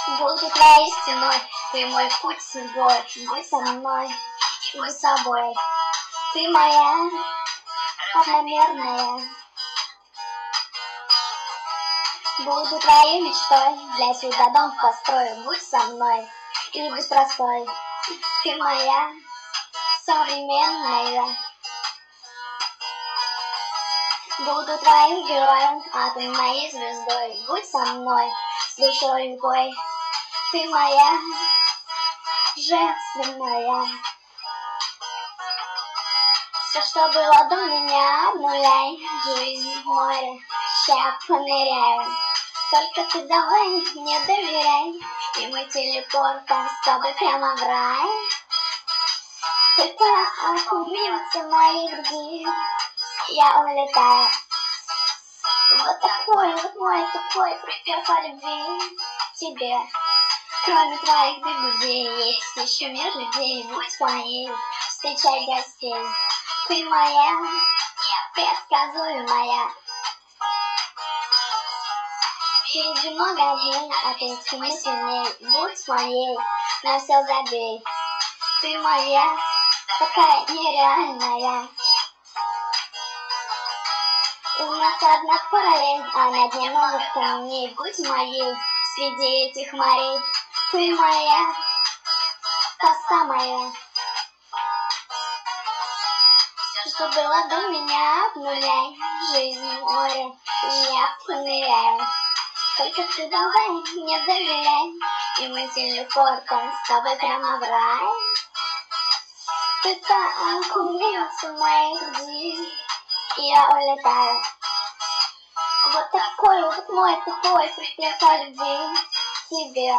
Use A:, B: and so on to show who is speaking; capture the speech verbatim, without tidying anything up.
A: Буду твоей стеной, ты мой путь с собой, будь со мной, будь собой. Ты моя равномерная. Буду твоей мечтой, для себя дом построю, будь со мной и будь простой. Ты моя современная. Буду твоим героем, а ты моей звездой. Будь со мной, с душой и рукой. Ты моя женственная. Все, что было до меня, обнуляй. Жизнь в море, ща поныряю. Только ты давай мне доверяй, и мы телепортом с тобой прямо в рай. Только окунется в мои груди, я улетаю. Вот такой вот мой тупой припев по любви к тебе. Кроме твоих бегудей, есть еще мир людей. Будь моей, встречай гостей. Ты моя, предсказуемая. Впереди много дней, а ты мы сильней. Будь моей, на все забей. Ты моя, такая нереальная. У нас одна параллель, а на дне новых камней. Будь моей, среди этих морей. Ты моя, та самая. Все, что было до меня, обнуляй. Жизнь в море, я поныряю. Только ты давай мне доверяй, и мы телепортом с тобой прямо в рай. Ты-то окунется в моей груди, и я улетаю. Вот такой вот мой тупой припев по любви к тебе.